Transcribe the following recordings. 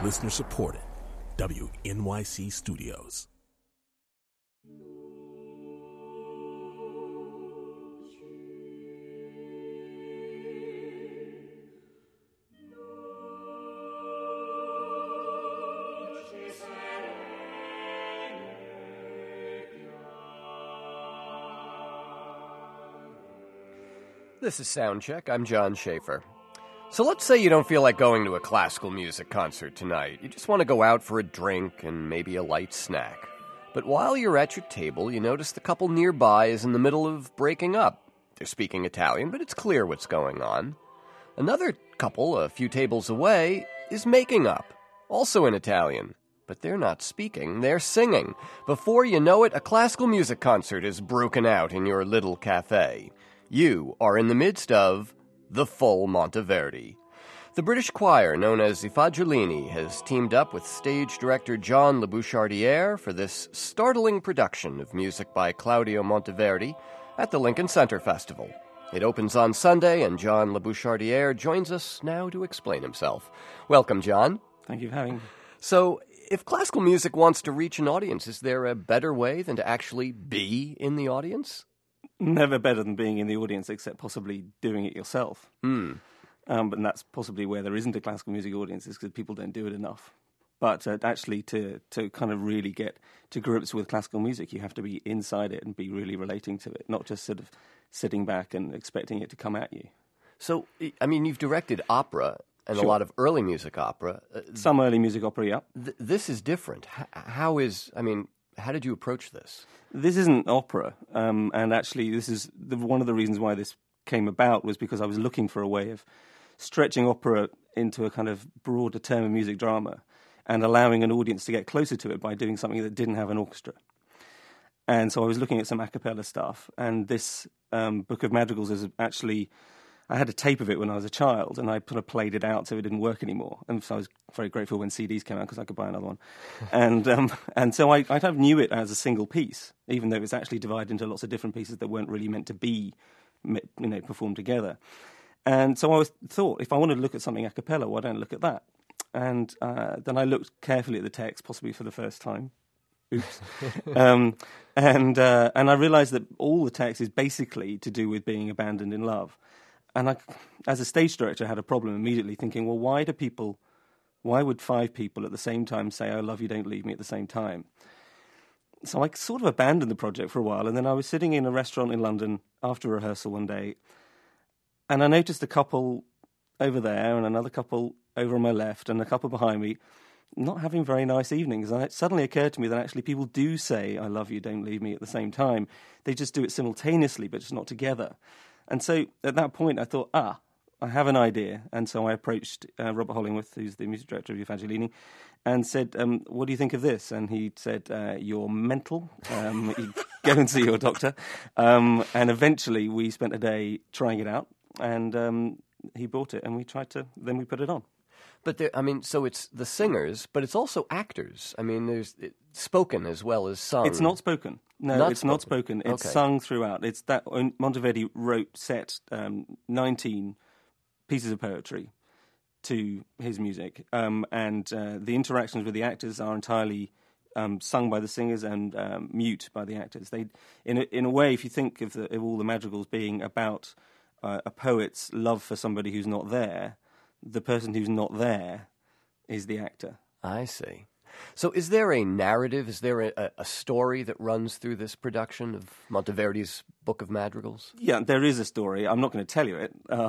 Listener supported. WNYC Studios. This is Soundcheck. I'm John Schaefer. So let's say you don't feel like going to a classical music concert tonight. You just want to go out for a drink and maybe a light snack. But while you're at your table, you notice the couple nearby is in the middle of breaking up. They're speaking Italian, but it's clear what's going on. Another couple, a few tables away, is making up, also in Italian. But they're not speaking, they're singing. Before you know it, a classical music concert is broken out in your little cafe. You are in the midst of the full Monteverdi. The British choir, known as I Fagiolini, has teamed up with stage director John LeBouchardiere for this startling production of music by Claudio Monteverdi at the Lincoln Center Festival. It opens on Sunday, and John LeBouchardiere joins us now to explain himself. Welcome, John. Thank you for having me. So, if classical music wants to reach an audience, is there a better way than to actually be in the audience? Never better than being in the audience, except possibly doing it yourself. And that's possibly where there isn't a classical music audience, is because people don't do it enough. But actually, to kind of really get to grips with classical music, you have to be inside it and be really relating to it, not just sort of sitting back and expecting it to come at you. So, I mean, you've directed opera and Sure. a lot of early music opera. Some early music opera, yeah. This is different. How did you approach this? This isn't opera, and actually this is one of the reasons why this came about was because I was looking for a way of stretching opera into a kind of broader term of music drama and allowing an audience to get closer to it by doing something that didn't have an orchestra. And so I was looking at some a cappella stuff, and this Book of Madrigals is actually... I had a tape of it when I was a child, and I kind of played it out so it didn't work anymore. And so I was very grateful when CDs came out because I could buy another one. And so I kind of knew it as a single piece, even though it was actually divided into lots of different pieces that weren't really meant to be, performed together. And so I thought, if I wanted to look at something a cappella, why don't I look at that? And then I looked carefully at the text, possibly for the first time. Oops. And I realised that all the text is basically to do with being abandoned in love. And I, as a stage director, had a problem immediately thinking, well, why would 5 people at the same time say, I love you, don't leave me at the same time? So I sort of abandoned the project for a while, and then I was sitting in a restaurant in London after rehearsal one day, and I noticed a couple over there and another couple over on my left and a couple behind me not having very nice evenings. And it suddenly occurred to me that actually people do say, I love you, don't leave me at the same time. They just do it simultaneously, but just not together. And so at that point, I thought, I have an idea. And so I approached Robert Hollingworth, who's the music director of I Fagiolini, and said, what do you think of this? And he said, you're mental. You go and see your doctor. And eventually we spent a day trying it out. And he bought it, and then we put it on. But so it's the singers, but it's also actors. I mean, there's spoken as well as sung. It's not spoken. No, not spoken. It's sung throughout. It's that Monteverdi set 19 pieces of poetry to his music, and the interactions with the actors are entirely sung by the singers and mute by the actors. They, in a way, if you think of all the madrigals being about a poet's love for somebody who's not there, the person who's not there is the actor. I see. So is there a narrative, is there a story that runs through this production of Monteverdi's Book of Madrigals? Yeah, there is a story. I'm not going to tell you it.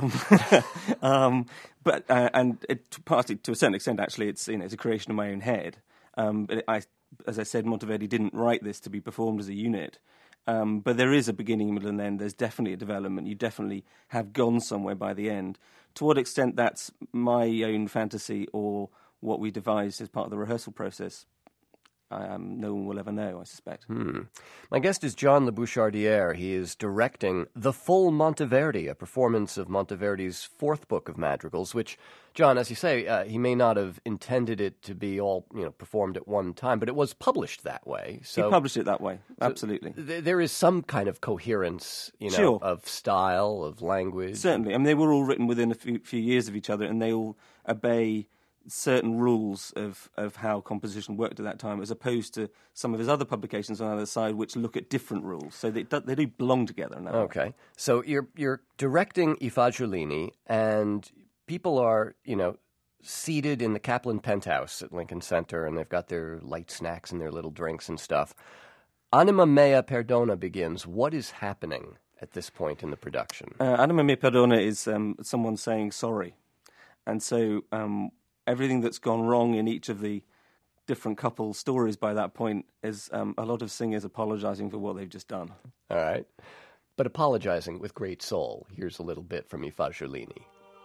But partly, to a certain extent, actually, it's a creation of my own head. As I said, Monteverdi didn't write this to be performed as a unit. But there is a beginning, middle, and end. There's definitely a development. You definitely have gone somewhere by the end. To what extent that's my own fantasy or what we devised as part of the rehearsal process, no one will ever know, I suspect. My guest is John LeBouchardiere. He is directing The Full Monteverdi, a performance of Monteverdi's fourth book of madrigals, which, John, as you say, he may not have intended it to be all performed at one time, but it was published that way. So he published it that way, absolutely. There is some kind of coherence, Sure. of style, of language. Certainly. I mean, they were all written within a few years of each other, and they all obey certain rules of how composition worked at that time, as opposed to some of his other publications on the other side, which look at different rules. So they do belong together now. Okay. So you're directing I Fagiolini, and people are, seated in the Kaplan Penthouse at Lincoln Center, and they've got their light snacks and their little drinks and stuff. Anima Mea Perdona begins. What is happening at this point in the production? Anima Mea Perdona is someone saying sorry. And so everything that's gone wrong in each of the different couple stories by that point is a lot of singers apologizing for what they've just done. All right. But apologizing with great soul. Here's a little bit from I Fagiolini.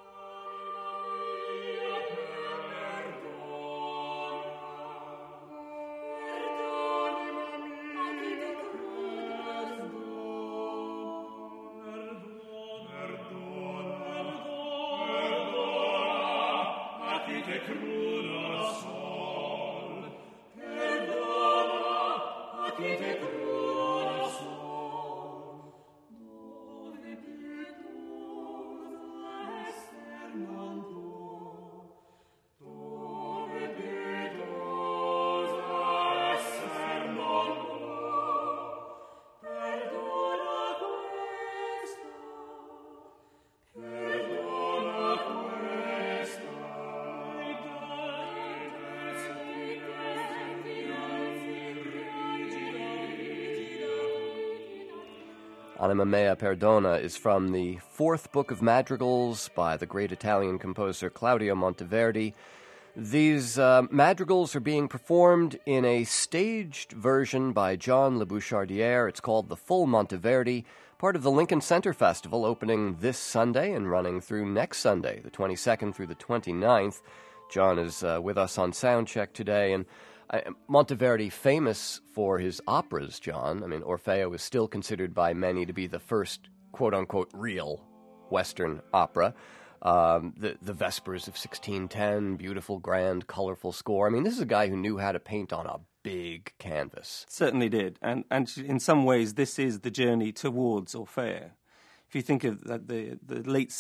Anima Mea Perdona is from the fourth book of madrigals by the great Italian composer Claudio Monteverdi. These madrigals are being performed in a staged version by John Le Bouchardier. It's called The Full Monteverdi, part of the Lincoln Center Festival, opening this Sunday and running through next Sunday, the 22nd through the 29th. John is with us on Soundcheck today, and Monteverdi, famous for his operas, John. I mean, Orfeo is still considered by many to be the first, quote-unquote, real Western opera. The Vespers of 1610, beautiful, grand, colorful score. I mean, this is a guy who knew how to paint on a big canvas. Certainly did. And in some ways, this is the journey towards Orfeo. If you think of the late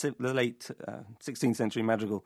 16th century madrigal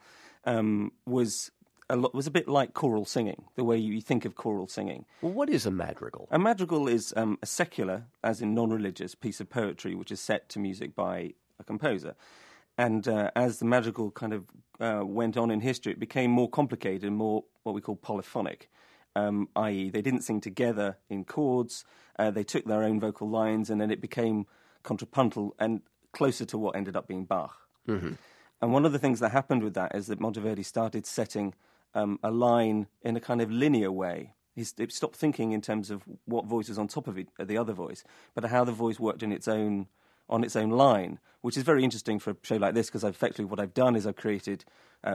was a bit like choral singing, the way you think of choral singing. Well, what is a madrigal? A madrigal is a secular, as in non-religious, piece of poetry which is set to music by a composer. And as the madrigal kind of went on in history, it became more complicated and more what we call polyphonic, i.e. they didn't sing together in chords, they took their own vocal lines, and then it became contrapuntal and closer to what ended up being Bach. Mm-hmm. And one of the things that happened with that is that Monteverdi started setting a line in a kind of linear way. He stopped thinking in terms of what voice was on top of the other voice, but how the voice worked on its own line, which is very interesting for a show like this, because effectively what I've done is I've created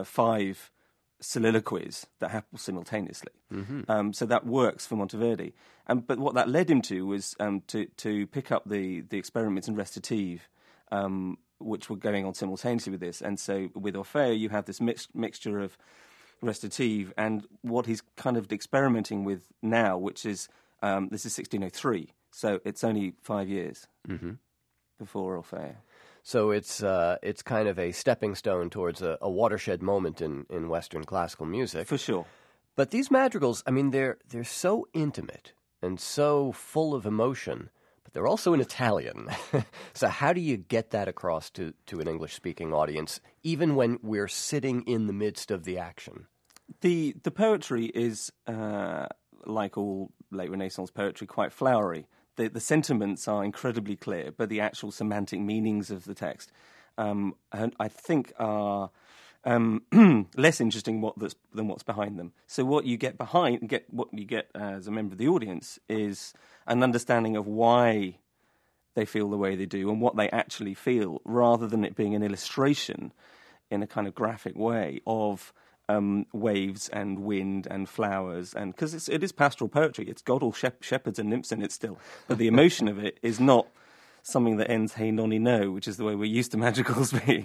5 soliloquies that happen simultaneously. Mm-hmm. So that works for Monteverdi. But what that led him to was to pick up the experiments in recitative, which were going on simultaneously with this. And so with Orfeo, you have this mixture of recitative and what he's kind of experimenting with now, which is, this is 1603, so it's only 5 years before Orfeo. So it's kind of a stepping stone towards a watershed moment in Western classical music. For sure. But these madrigals, I mean, they're so intimate and so full of emotion, but they're also in Italian. So how do you get that across to an English-speaking audience, even when we're sitting in the midst of the action? The poetry is, like all late Renaissance poetry, quite flowery. The sentiments are incredibly clear, but the actual semantic meanings of the text, I think, are less interesting than what's behind them. So what you get as a member of the audience is an understanding of why they feel the way they do and what they actually feel, rather than it being an illustration in a kind of graphic way of waves and wind and flowers, and because it is pastoral poetry, it's got all shepherds and nymphs in it still, but the emotion of it is not something that ends "Hey nonny no," which is the way we're used to madrigals being.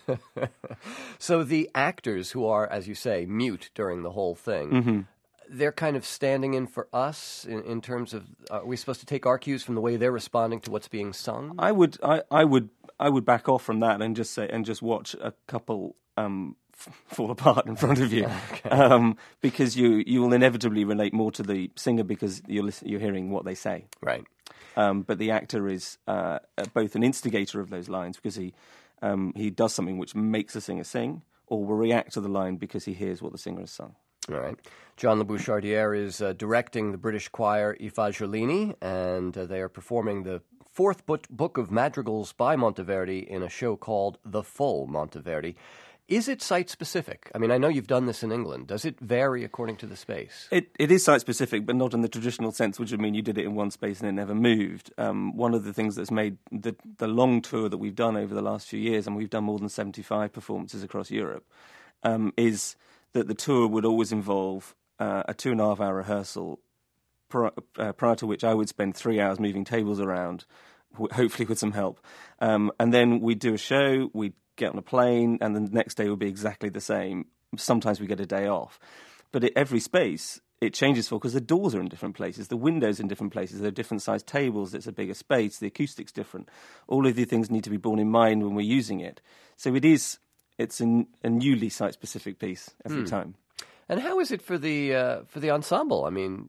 So the actors, who are, as you say, mute during the whole thing, they're kind of standing in for us in terms of, are we supposed to take our cues from the way they're responding to what's being sung? I would back off from that and just watch a couple fall apart in front of you, because you will inevitably relate more to the singer because you're hearing what they say. Right. But the actor is both an instigator of those lines because he does something which makes the singer sing, or will react to the line because he hears what the singer has sung. All right. John Le Bouchardier is directing the British choir I Fagiolini, and they are performing the fourth book of madrigals by Monteverdi in a show called The Full Monteverdi. Is it site-specific? I mean, I know you've done this in England. Does it vary according to the space? It is site-specific, but not in the traditional sense, which would mean you did it in one space and it never moved. One of the things that's made the long tour that we've done over the last few years, and we've done more than 75 performances across Europe, is that the tour would always involve a 2.5-hour rehearsal, prior to which I would spend 3 hours moving tables around, hopefully with some help. And then we'd do a show, we'd get on a plane, and the next day would be exactly the same. Sometimes we get a day off. But at every space, it changes because the doors are in different places, the windows in different places, there are different sized tables, it's a bigger space, the acoustic's different. All of these things need to be borne in mind when we're using it. So it's a newly site-specific piece every time. And how is it for the ensemble? I mean,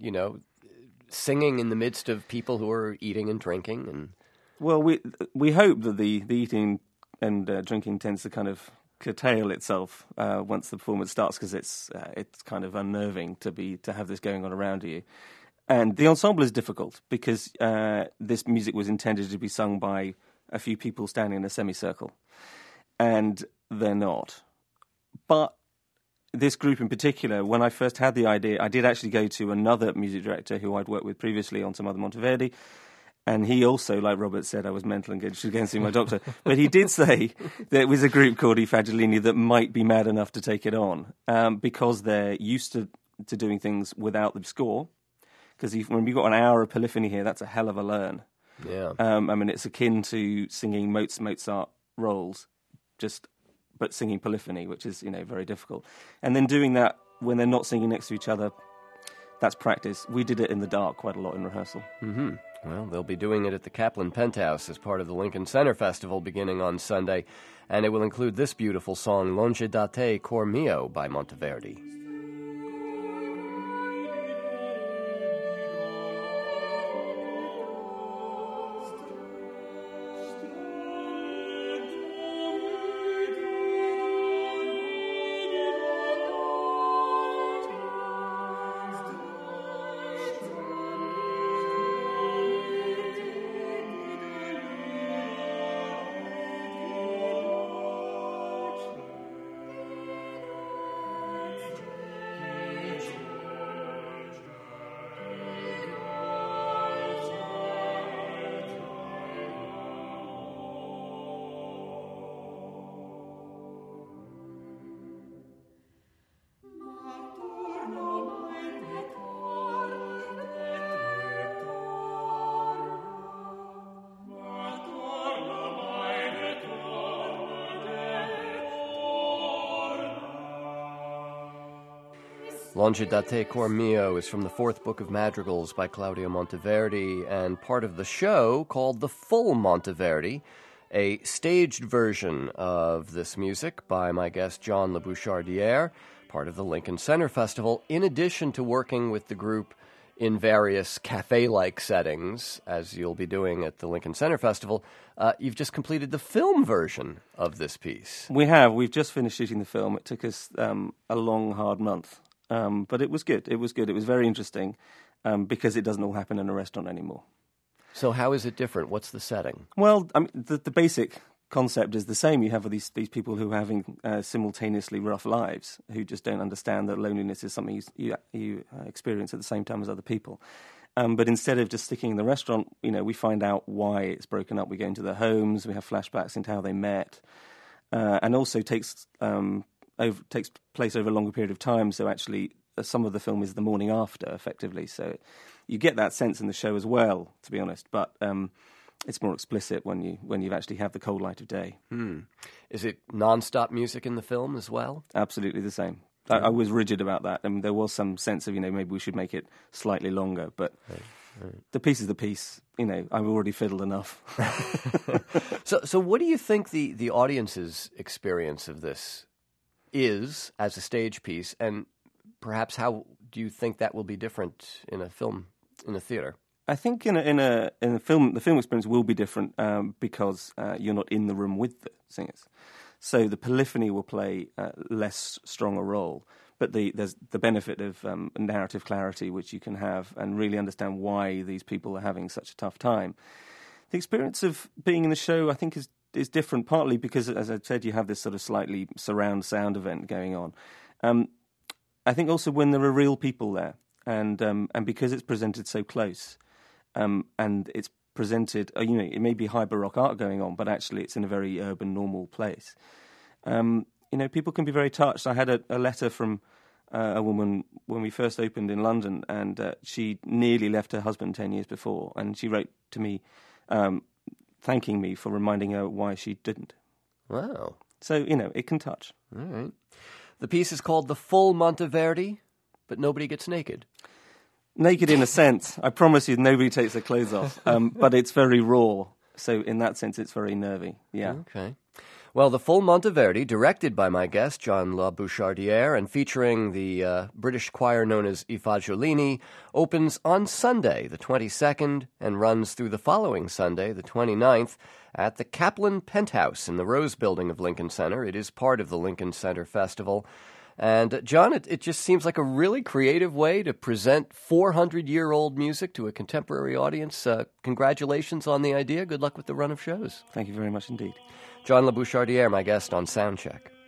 singing in the midst of people who are eating and drinking, and well, we hope that the eating and drinking tends to kind of curtail itself once the performance starts, because it's kind of unnerving to have this going on around you. And the ensemble is difficult because this music was intended to be sung by a few people standing in a semicircle, and they're not. But this group in particular, when I first had the idea, I did actually go to another music director who I'd worked with previously on some other Monteverdi, and he also, like Robert said, I was mental and should go and see my doctor. But he did say there was a group called I Fagiolini that might be mad enough to take it on because they're used to doing things without the score. Because when you've got an hour of polyphony here, that's a hell of a learn. Yeah. I mean, it's akin to singing Mozart roles, but singing polyphony, which is very difficult. And then doing that when they're not singing next to each other, that's practice. We did it in the dark quite a lot in rehearsal. Mm-hmm. Well, they'll be doing it at the Kaplan Penthouse as part of the Lincoln Center Festival beginning on Sunday, and it will include this beautiful song, Longe da te, cor mio, by Monteverdi. Longe da te, cor mio is from the fourth book of madrigals by Claudio Monteverdi, and part of the show called The Full Monteverdi, a staged version of this music by my guest John Le Bouchardier, part of the Lincoln Center Festival, in addition to working with the group in various cafe-like settings, as you'll be doing at the Lincoln Center Festival. You've just completed the film version of this piece. We have. We've just finished shooting the film. It took us a long, hard month. But it was good. It was good. It was very interesting because it doesn't all happen in a restaurant anymore. So how is it different? What's the setting? Well, I mean, the basic concept is the same. You have these people who are having simultaneously rough lives, who just don't understand that loneliness is something you experience at the same time as other people. But instead of just sticking in the restaurant, we find out why it's broken up. We go into their homes. We have flashbacks into how they met, and also takes place over a longer period of time, so actually some of the film is the morning after, effectively. So you get that sense in the show as well, to be honest, but it's more explicit when you actually have the cold light of day. Is it non-stop music in the film as well? Absolutely the same. I was rigid about that, and there was some sense of, maybe we should make it slightly longer, but the piece is the piece. I've already fiddled enough. So what do you think the audience's experience of this is as a stage piece, and perhaps how do you think that will be different in a film, in a theater? I think in a film, the film experience will be different because you're not in the room with the singers. So the polyphony will play less strong a role, but there's the benefit of narrative clarity, which you can have and really understand why these people are having such a tough time. The experience of being in the show, I think, is different, partly because, as I said, you have this sort of slightly surround sound event going on. I think also when there are real people there, and because it's presented so close, and it's presented, it may be high Baroque art going on, but actually it's in a very urban, normal place. People can be very touched. I had a letter from a woman when we first opened in London, and she nearly left her husband 10 years before, and she wrote to me thanking me for reminding her why she didn't. Wow. So, it can touch. All right. The piece is called The Full Monteverdi, but nobody gets naked. Naked in a sense. I promise you nobody takes their clothes off, but it's very raw. So in that sense, it's very nervy. Yeah. Okay. Well, The Full Monteverdi, directed by my guest, John La Bouchardière, and featuring the British choir known as I Fagiolini, opens on Sunday, the 22nd, and runs through the following Sunday, the 29th, at the Kaplan Penthouse in the Rose Building of Lincoln Center. It is part of the Lincoln Center Festival. And, John, it just seems like a really creative way to present 400-year-old music to a contemporary audience. Congratulations on the idea. Good luck with the run of shows. Thank you very much indeed. John La Bouchardière, my guest on Soundcheck.